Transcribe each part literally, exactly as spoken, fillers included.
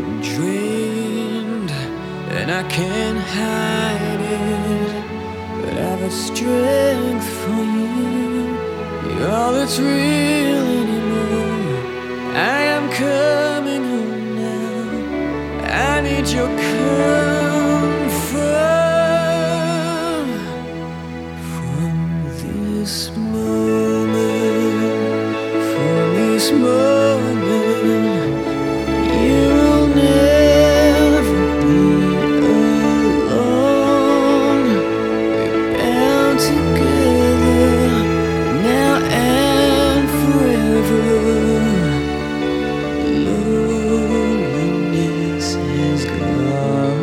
getting drained, and I can't hide it, but I've got strength for you. You're all that's real anymore. I am coming home now. I need your comfort from this moment, from this moment. You'll never be alone. We're bound together now and forever. Loneliness has gone.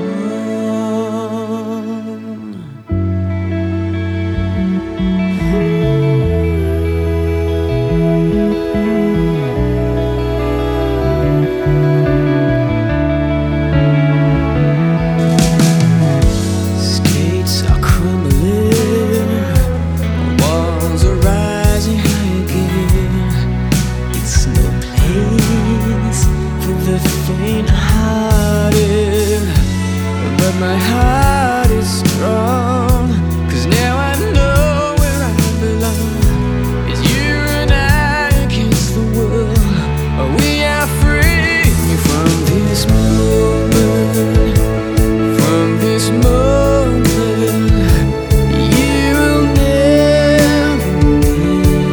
Skates are crumbling, walls are rising high again. It's no place for the faint-hearted, but my heart is strong, 'cause now I know where I belong. It's you and I against the world. We are free from this moment, from this moment. You will never be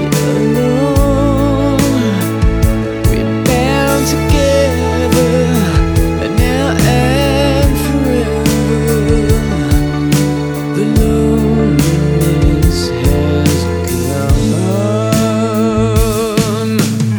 alone. We're bound together now and forever. The loneliness has gone.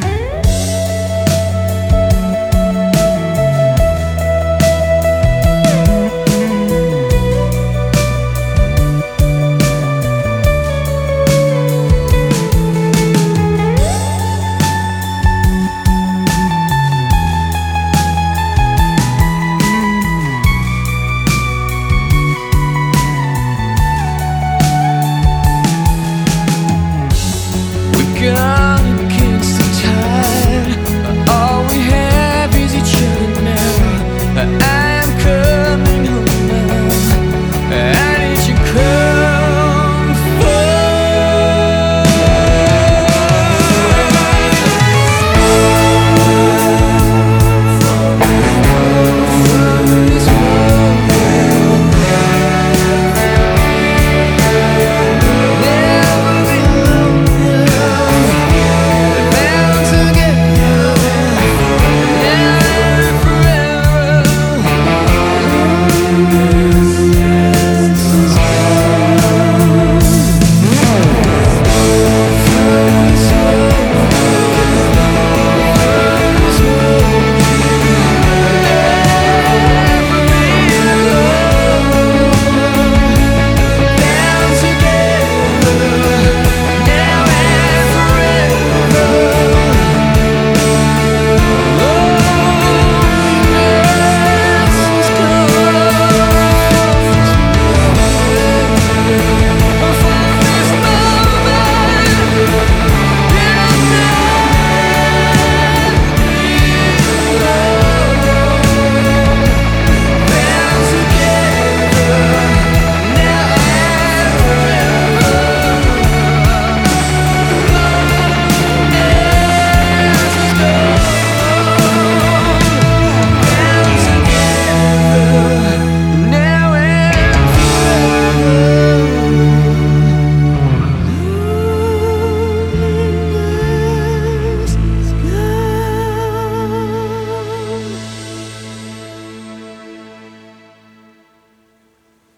Gone against the tide. All we have is each other now. I